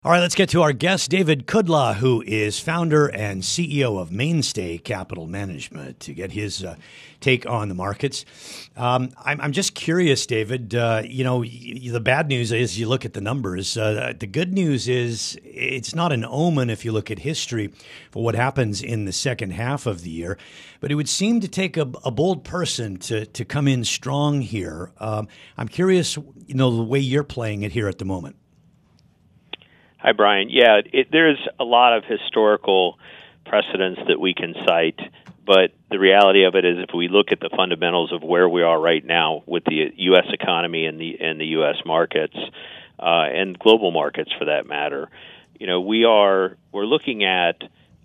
All right, let's get to our guest, David Kudla, who is founder and CEO of Mainstay Capital Management, to get his take on the markets. I'm just curious, David. The bad news is you look at the numbers. The good news is it's not an omen if you look at history for what happens in the second half of the year. But it would seem to take a bold person to come in strong here. I'm curious, the way you're playing it here at the moment. Hi, Brian. Yeah, there's a lot of historical precedents that we can cite, but the reality of it is if we look at the fundamentals of where we are right now with the U.S. economy and the U.S. markets and global markets for that matter, we're looking at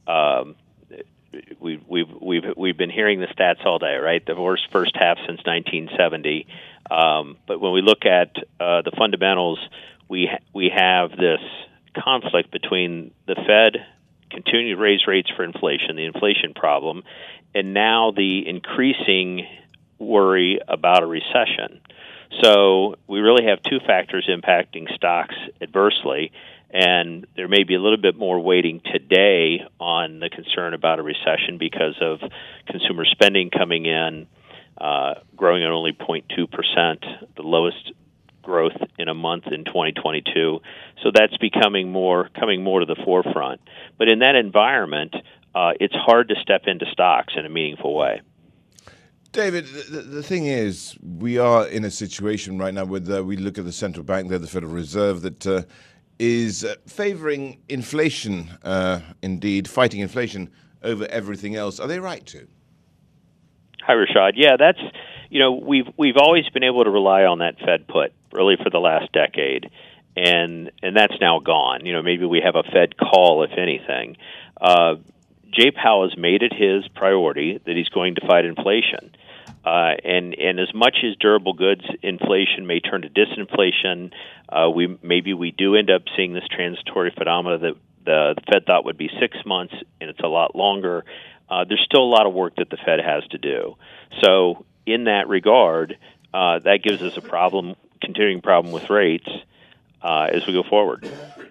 we've been hearing the stats all day, right? The worst first half since 1970. But when we look at the fundamentals, we have this conflict between the Fed continuing to raise rates for inflation, the inflation problem, and now the increasing worry about a recession. So we really have two factors impacting stocks adversely, and there may be a little bit more weighting today on the concern about a recession because of consumer spending coming in, growing at only 0.2%, the lowest growth in a month in 2022. So that's coming more to the forefront. But in that environment, it's hard to step into stocks in a meaningful way. David, the thing is, we are in a situation right now where we look at the central bank, the Federal Reserve, that is favoring inflation, indeed, fighting inflation over everything else. Are they right to? Hi, Rashad. Yeah, that's we've always been able to rely on that Fed put really for the last decade, and that's now gone. Maybe we have a Fed call, if anything. Jay Powell has made it his priority that he's going to fight inflation, and as much as durable goods inflation may turn to disinflation, we do end up seeing this transitory phenomena that the Fed thought would be 6 months, and it's a lot longer. There's still a lot of work that the Fed has to do. So in that regard, that gives us a continuing problem with rates as we go forward.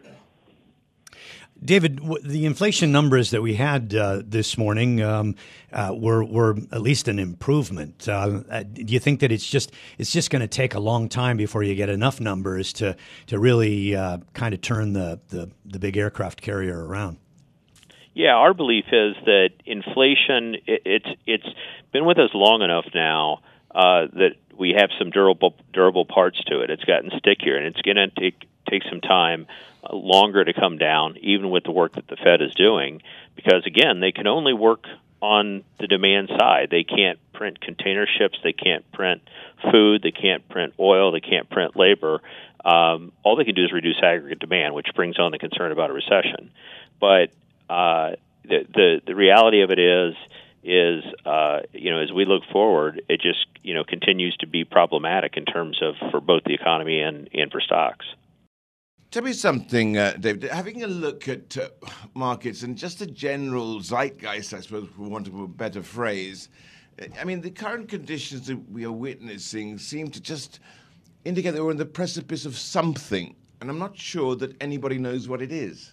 David, the inflation numbers that we had this morning were at least an improvement. Do you think that it's just going to take a long time before you get enough numbers to really kind of turn the big aircraft carrier around? Yeah, our belief is that inflation, it's been with us long enough now that we have some durable parts to it. It's gotten stickier, and it's going to take some time longer to come down, even with the work that the Fed is doing, because, again, they can only work on the demand side. They can't print container ships. They can't print food. They can't print oil. They can't print labor. All they can do is reduce aggregate demand, which brings on the concern about a recession. But the reality of it is as we look forward, it just continues to be problematic in terms of for both the economy and for stocks. Tell me something, David. Having a look at markets and just a general zeitgeist, I suppose, for want of a better phrase. I mean, the current conditions that we are witnessing seem to just indicate that we're on the precipice of something, and I'm not sure that anybody knows what it is.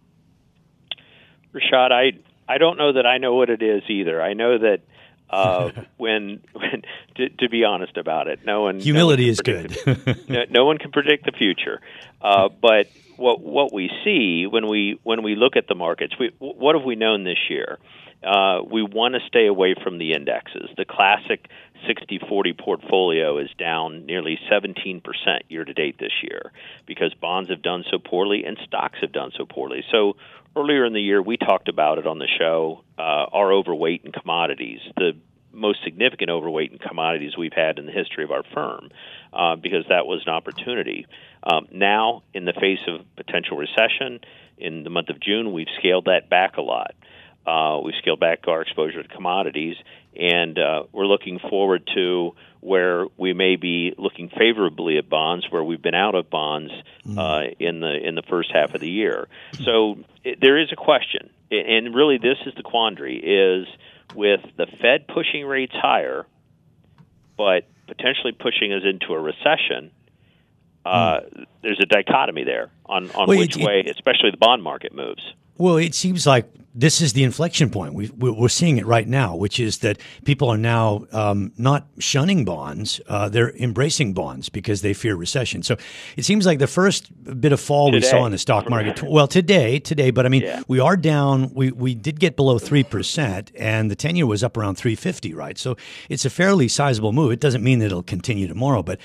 Rashad, I don't know that I know what it is either. I know that when to be honest about it, humility is good. No one can predict the future, but what we see when we look at the markets, what have we known this year? We want to stay away from the indexes. The classic 60-40 portfolio is down nearly 17% year-to-date this year because bonds have done so poorly and stocks have done so poorly. So earlier in the year, we talked about it on the show, our overweight in commodities, the most significant overweight in commodities we've had in the history of our firm, because that was an opportunity. Now, in the face of potential recession, in the month of June, we've scaled that back a lot. We've scaled back our exposure to commodities, and we're looking forward to where we may be looking favorably at bonds, where we've been out of bonds in the first half of the year. So there is a question, and really this is the quandary, is with the Fed pushing rates higher, but potentially pushing us into a recession, there's a dichotomy there on which way, especially the bond market moves. Well, it seems like this is the inflection point. We're seeing it right now, which is that people are now not shunning bonds; they're embracing bonds because they fear recession. So it seems like the first bit of fall we saw in the stock market. Well, today, but I mean, we are down. We did get below 3%, and the 10-year was up around 350, right? So it's a fairly sizable move. It doesn't mean that it'll continue tomorrow, but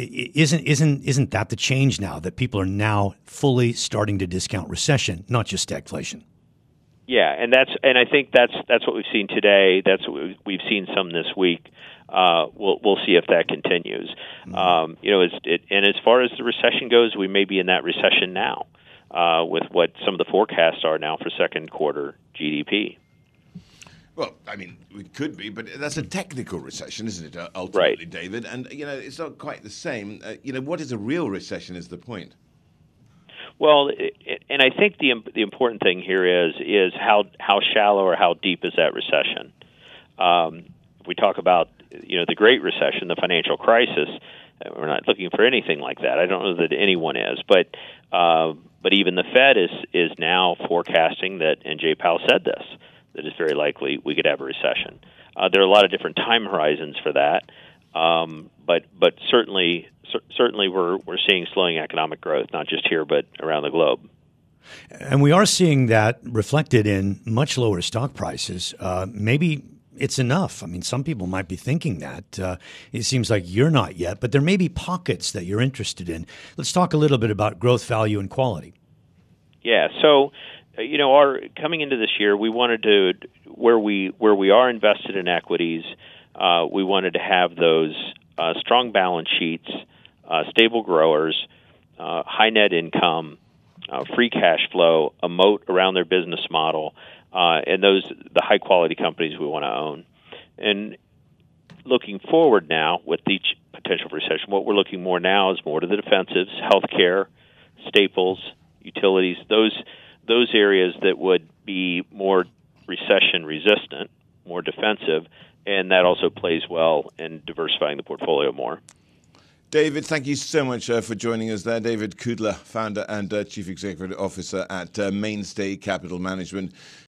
isn't that the change now that people are now fully starting to discount recession, not just stagflation? Yeah, and I think that's what we've seen today. That's what we've seen some this week. We'll see if that continues. And as far as the recession goes, we may be in that recession now with what some of the forecasts are now for second quarter GDP. Well, I mean, we could be, but that's a technical recession, isn't it? Ultimately, right. David, and it's not quite the same. What is a real recession? Is the point? Well, and I think the important thing here is how shallow or how deep is that recession. If we talk about the Great Recession, the financial crisis, we're not looking for anything like that. I don't know that anyone is, but even the Fed is now forecasting that, and Jay Powell said this, that it's very likely we could have a recession. There are a lot of different time horizons for that, but certainly we're seeing slowing economic growth, not just here but around the globe. And we are seeing that reflected in much lower stock prices. Maybe it's enough. I mean, some people might be thinking that. It seems like you're not yet, but there may be pockets that you're interested in. Let's talk a little bit about growth, value, and quality. Yeah. So, our coming into this year, we wanted to where we are invested in equities. We wanted to have those strong balance sheets, stable growers, high net income, free cash flow, a moat around their business model, and the high quality companies we want to own. And looking forward now with each potential recession, what we're looking more now is more to the defensives, healthcare, staples, utilities, those areas that would be more recession resistant, more defensive, and that also plays well in diversifying the portfolio more. David, thank you so much for joining us there. David Kudla, founder and Chief Executive Officer at Mainstay Capital Management.